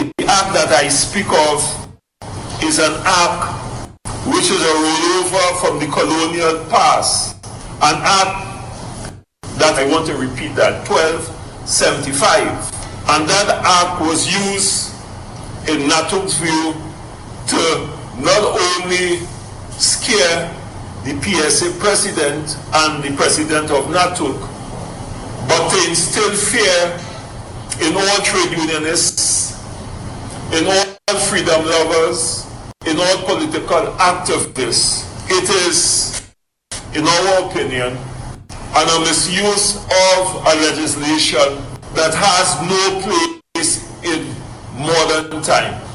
act that I speak of is an act which is a rollover from the colonial past, an act that I want to repeat that, 1275. And that act was used in NATUC's view to not only scare the PSA president and the president of NATUC, but to instill fear in all trade unionists, in all freedom lovers, in all political activists. It is, in our opinion, a misuse of a legislation that has no place in modern times.